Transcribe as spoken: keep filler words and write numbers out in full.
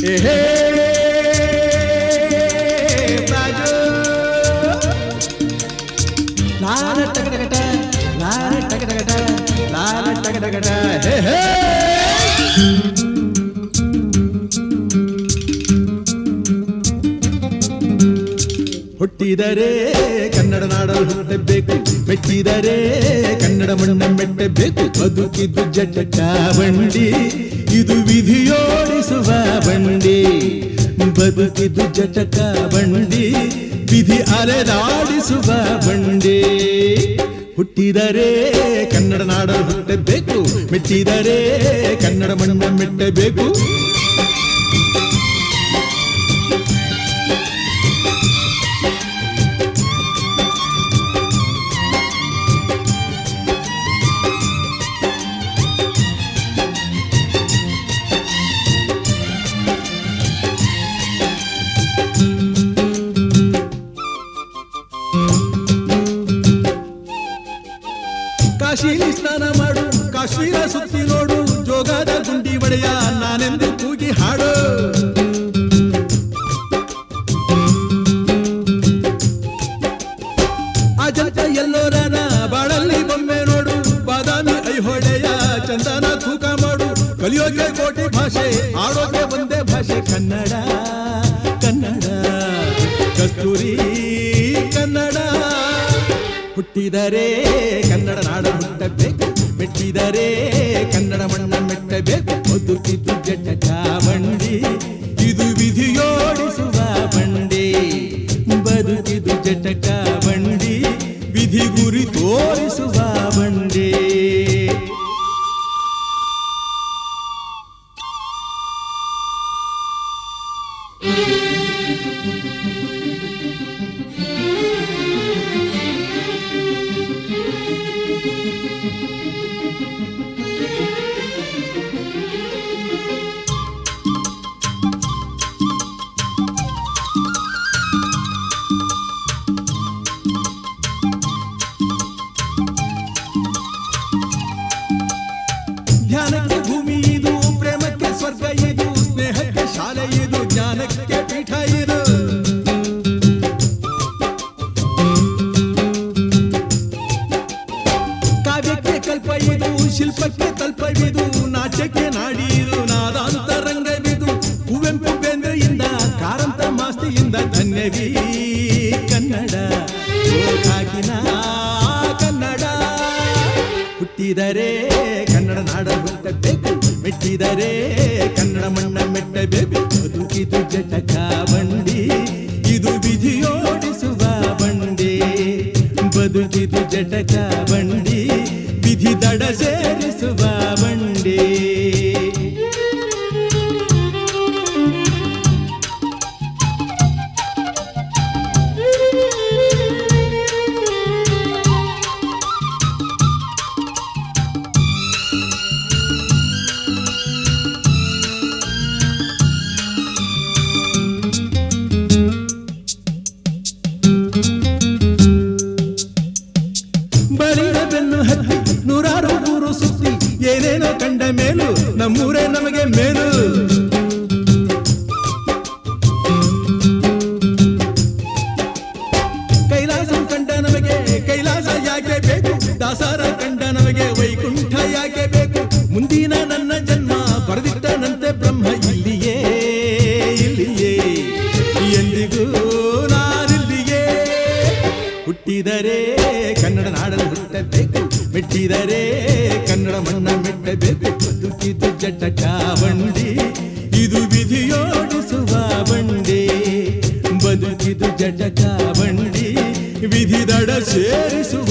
ಹುಟ್ಟಿದರೆ ಕನ್ನಡ ನಾಡಲು ಹುಟ್ಟಬೇಕು, ಮೆಟ್ಟಿದರೆ ಕನ್ನಡ ಮಣ್ಣ ಮೆಟ್ಟಬೇಕು. ಬದುಕಿದ್ದು ಜಟಕ ಬಂಡಿ, ಇದು ವಿಧಿಯೋಡಿಸುವ ಬಂಡಿ. ಬದುಕಿದ್ದು ಜಟಕ ಬಂಡಿ, ವಿಧಿ ಅಲೆದಾಡಿಸುವ ಬಂಡಿ. ಹುಟ್ಟಿದರೆ ಕನ್ನಡ ನಾಡಲು ಹುಟ್ಟಬೇಕು, ಮೆಟ್ಟಿದರೆ ಕನ್ನಡ ಮಣ್ಣ ಮೆಟ್ಟಬೇಕು. ಕಾಶಿಲಿ ಸ್ನಾನ ಮಾಡು, ಕಾಶ್ಮೀರ ಸುತ್ತಿ ನೋಡು, ಜೋಗದ ಗುಂಡಿ ಒಡೆಯ ನಾನೆಂದು ಕೂಗಿ ಹಾಡು. ಅಜಂತ ಎಲ್ಲೋರನ ಬಾಳಲ್ಲಿ ಬೊಮ್ಮೆ ನೋಡು, ಬಾದಾಮಿ ಐಹೊಳೆಯ ಚಂದನ ತೂಕ ಮಾಡು. ಕಲಿಯೋಕೆ ಕೋಟಿ ಭಾಷೆ, ಆಡೋಕೆ ಒಂದೇ ಭಾಷೆ ಕನ್ನಡ. ಕನ್ನಡ ಕಸ್ತೂರಿ ಕನ್ನಡ. ಹುಟ್ಟಿದರೆ ಕನ್ನಡ ನಾಡ ಹುಟ್ಟಬೇಕು, ಮೆಟ್ಟಿದರೆ ಕನ್ನಡ ಮಣ್ಣ ಮೆಟ್ಟಬೇಕು. ಬದುಕಿದ್ದು ಜಟಕ ಬಂಡಿ, ಇದು ವಿಧಿಯೋಡಿಸುವ ಬಂಡಿ. ಬದುಕಿದ್ದು ಜಟಕ ಬಂಡಿ, ವಿಧಿ ಗುರಿ ತೋರಿಸುವ ಬಂಡಿ. ಧ್ಯಾನಕ್ಕೆ ಭೂಮಿ ಇದು, ಪ್ರೇಮಕ್ಕೆ ಸ್ವರ್ಗ ಇದು, ಸ್ನೇಹಕ್ಕೆ ಶಾಲೆ ಇದು, ಜ್ಞಾನಕ್ಕೆ ಪೀಠ ಇದು. ಕಾವ್ಯಕ್ಕೆ ಕಲ್ಪ ಇದು, ಶಿಲ್ಪಕ್ಕೆ ತಲ್ಪವಿದು, ನಾಟ್ಯಕ್ಕೆ ನಾಡಿ ಇದು, ನಾದಾಂತರಂಗವಿದು. ಕುವೆಂಪು ಬೇಂದ್ರೆಯಿಂದ, ಕಾರಂತ ಮಾಸ್ತಿಯಿಂದ ಧನ್ಯವೀ ಕನ್ನಡ. ಕಾಕಿನ ಕನ್ನಡ. ಹುಟ್ಟಿದರೆ ಕನ್ನಡ ನಾಡ ಹುಟ್ಟಬೇಕು, ಮೆಟ್ಟಿದರೆ ಕನ್ನಡ ಮಣ್ಣ ಮೆಟ್ಟಬೇಕು. ಬದುಕಿದು ಜಟಕ ಬಂಡಿ, ಇದು ವಿಧಿಯೋಡಿಸುವ ಬಂಡಿ. ಬದುಕಿದು ಜಟಕ ಬಂಡಿ, ವಿಧಿ ದಡ ಸೇರಿಸುವ ಬಂಡಿ. ಬಳಿದ ಬೆನ್ನು ಹತ್ತಿ ನೂರಾರು ಊರು ಸುತ್ತಿ, ಏನೇನೋ ಕಂಡ ಮೇಲು ನಮ್ಮೂರೇ ನಮಗೆ ಮೇಲು. ಕೈಲಾಸ ಕಂಡ ನಮಗೆ ಕೈಲಾಸ ಯಾಕೆ ಬೇಕು, ದಾಸರ ಕಂಡ ನಮಗೆ ವೈಕುಂಠ ಯಾಕೆ ಬೇಕು. ಮುಂದಿನ ನನ್ನ ಜನ್ಮ ಬರೆದಿಟ್ಟನಂತೆ ಬ್ರಹ್ಮ ಇಲ್ಲಿಯೇ ಇಲ್ಲಿಯೇ, ಎಂದಿಗೂ ನಾನಿಲ್ಲಿಯೇ. ಹುಟ್ಟಿದರೆ ಕನ್ನಡ ನಾಡಲು ಹುಟ್ಟಬೇಕು, ಮೆಟ್ಟಿದರೆ ಕನ್ನಡ ಮಣ್ಣ ಮೆಟ್ಟಬೇಕು. ಬದುಕಿದ್ದು ಜಟಕ ಬಂಡಿ, ಇದು ವಿಧಿಯೋಡಿಸುವ ಬಂಡಿ. ಬದುಕಿದ್ದು ಜಟಕ ಬಂಡಿ, ವಿಧಿ ದಡ ಸೇರಿಸುವ